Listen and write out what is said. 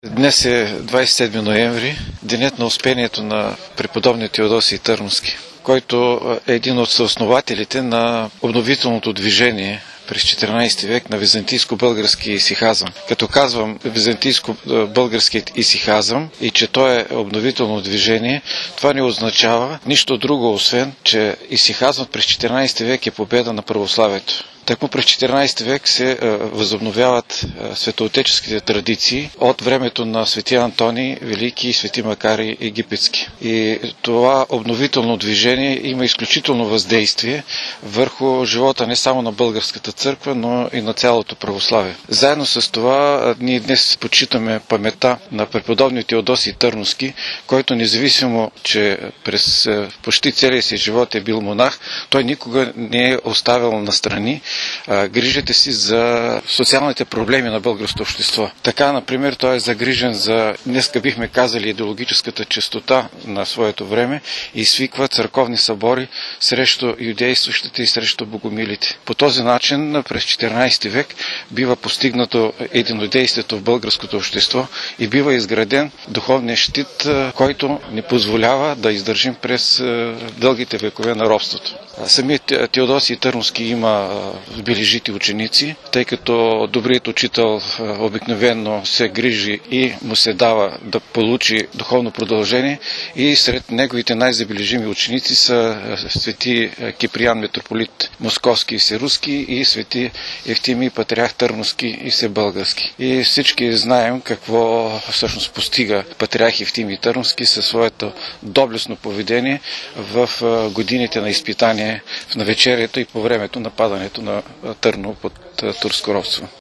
Днес е 27 ноември, денят на успението на преподобния Теодосий Търновски, който е един от съоснователите на обновителното движение през 14 век на византийско-български исихазъм. Като казвам византийско-българският исихазъм и че той е обновително движение, това не означава нищо друго, освен че исихазмът през 14 век е победа на православието. Тъкмо през 14 век се възобновяват светоотеческите традиции от времето на свети Антоний Велики и свети Макарий Египетски. И това обновително движение има изключително въздействие върху живота не само на българската църква, но и на цялото православие. Заедно с това ние днес почитаме паметта на преподобния Теодосий Търновски, който независимо, че през почти целия си живот е бил монах, той никога не е оставил настрани грижите си за социалните проблеми на българското общество. Така, например, той е загрижен за, днеска бихме казали, идеологическата чистота на своето време и свиква църковни събори срещу юдействащите и срещу богомилите. По този начин, през 14 век, бива постигнато единодействието в българското общество и бива изграден духовния щит, който ни позволява да издържим през дългите векове на робството. Самият Теодосий Търновски има бележити ученици, тъй като добрият учител обикновено се грижи и му се дава да получи духовно продължение, и сред неговите най-забележими ученици са свети Киприян митрополит Московски и Всеруски и свети Евтимий патриарх Търновски и Всебългарски. И всички знаем какво всъщност постига патриарх Евтимий Търновски със своето доблестно поведение в годините на изпитание в навечерието и по времето на падането на Търново под турско робство.